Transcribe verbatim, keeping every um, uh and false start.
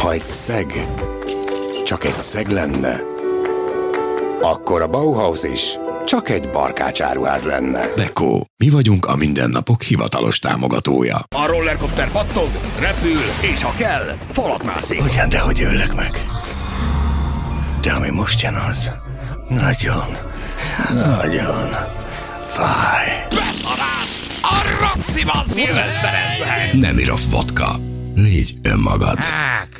Ha egy szeg csak egy szeg lenne, akkor a Bauhaus is csak egy barkácsáruház lenne. Beko, mi vagyunk a mindennapok hivatalos támogatója. A rollerkopter pattog, repül, és ha kell, falat mászik. Ugyan, de hogy öllek meg. De ami most jön az, nagyon, nagyon fáj. Beszarás! A Roxy-ban szilvesztereznek! Nemirov vodka. Légy önmagad.